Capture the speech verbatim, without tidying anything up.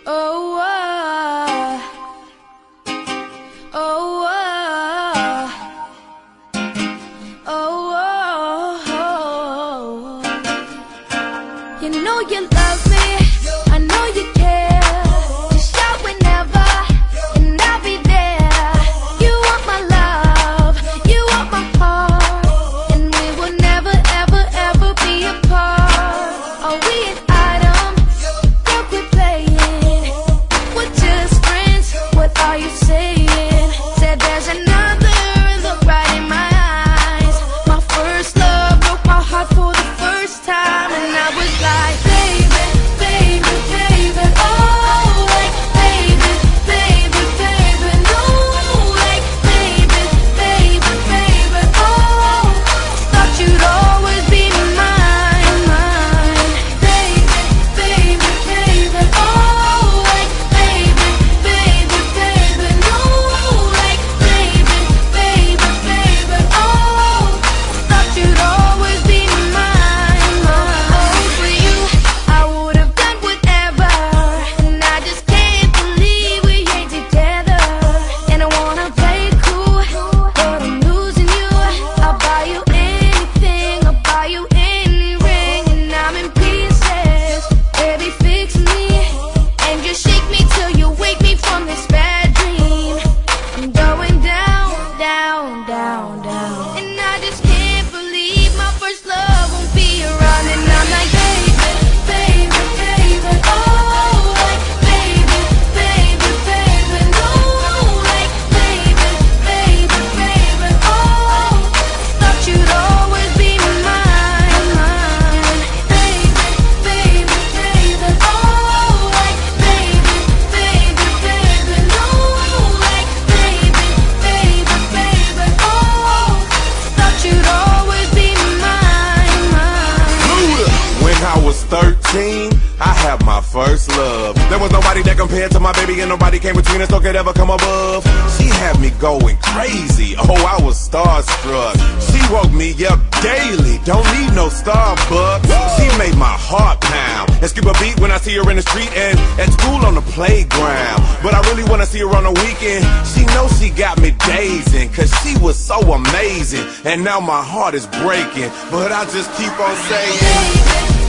Oh, oh, oh, oh, oh, oh. You know you love me, I know you care. Just shout whenever, and I'll be there. You want my love, you want my heart, and we will never, ever, ever be apart. Are we an item? Don't quit playing. We're just friends, what are you saying? Said there's another, look right in my eyes. My first love broke my heart for the first time, and I was like, baby, baby, baby, oh, like, baby, baby, baby, no, like, baby, baby, baby, oh, thought you'd always be mine, mine, baby, baby, baby, oh, like, baby, baby, baby, no, like, baby, baby, baby, oh, thought you'd always be mine, mine. Oh, for you, I would have done whatever, and I just can't believe we ain't together. And I wanna play cool, but I'm losing you. I'll buy you anything, I'll buy you any ring, and I'm in pieces. Baby, fix me, and just shake me till you wake me from this bad dream. I'm going down, down, down, down, and I just can't believe my first love won't be around. And I'm like, baby, baby, baby, oh, like, baby, baby, baby, no, like, baby, baby, baby, oh, thought you'd always be mine, mine, baby, baby, baby, oh, like, baby, baby, baby, no, like, baby, baby, baby, oh, thought you'd always be mine, mine. When I was thirteen, I had my first love. There was nobody that compared to my baby, and nobody came between us or could ever come above. She had me going crazy, oh, I was starstruck. She woke me up daily, don't need no Starbucks. She made my heart pound and skip a beat when I see her in the street and at school on the playground. But I really wanna see her on the weekend. She knows she got me dazing, cause she was so amazing. And now my heart is breaking, but I just keep on saying, Baby,